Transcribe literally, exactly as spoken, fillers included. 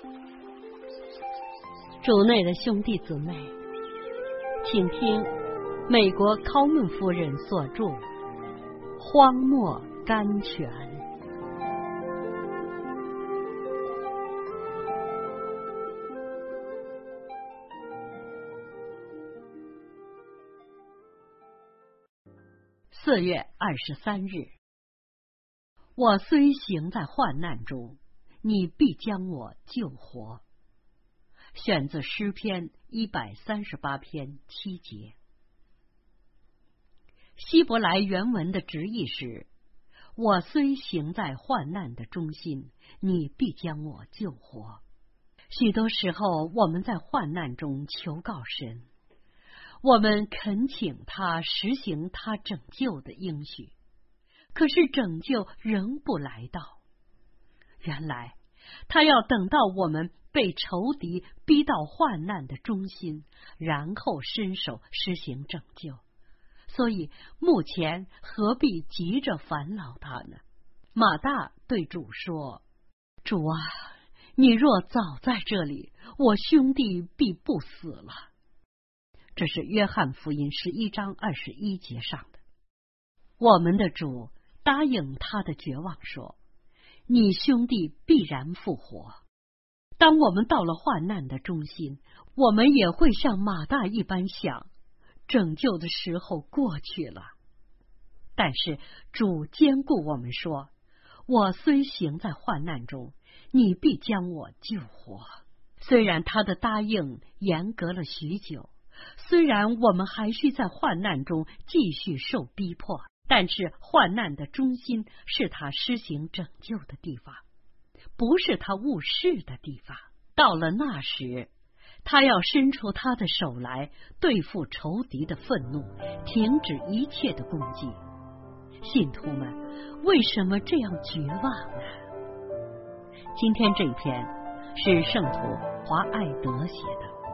主内的兄弟姊妹，请听美国考门夫人所著《荒漠甘泉》。四月二十三日，我虽行在患难中，你必将我救活。选自诗篇一百三十八篇七节。希伯来原文的直译是：我虽行在患难的中心，你必将我救活。许多时候，我们在患难中求告神，我们恳请他实行他拯救的应许，可是拯救仍不来到。原来他要等到我们被仇敌逼到患难的中心，然后伸手施行拯救。所以目前何必急着烦恼他呢？马大对主说：主啊，你若早在这里，我兄弟必不死了。这是约翰福音十一章二十一节上的。我们的主答应他的绝望说：你兄弟必然复活。当我们到了患难的中心，我们也会像马大一般想，拯救的时候过去了。但是主坚固我们说：我虽行在患难中，你必将我救活。虽然他的答应严格了许久，虽然我们还需在患难中继续受逼迫，但是患难的中心是他施行拯救的地方，不是他误事的地方。到了那时，他要伸出他的手来对付仇敌的愤怒，停止一切的攻击。信徒们为什么这样绝望呢？今天这一篇是圣徒华爱德写的。